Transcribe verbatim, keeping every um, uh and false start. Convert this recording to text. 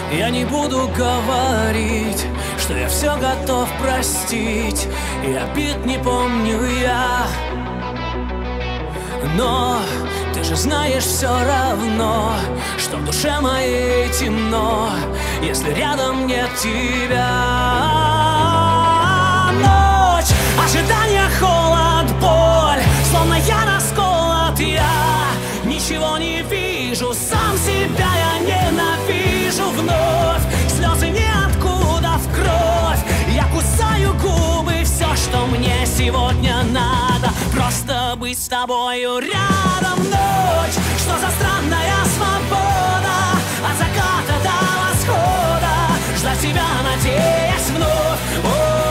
Я не буду говорить, что я все готов простить, и обид не помню я. Но ты же знаешь все равно, что в душе моей темно, если рядом нет тебя. Ночь, ожидание, холод, боль, словно я расколот, я ничего не вижу, сам себя я ненавижу вновь. Слезы ниоткуда в кровь, я кусаю губы, все, что мне сегодня надо, просто быть с тобою рядом. Ночь, что за странная свобода, от заката до восхода, ждать тебя, надеясь вновь. О,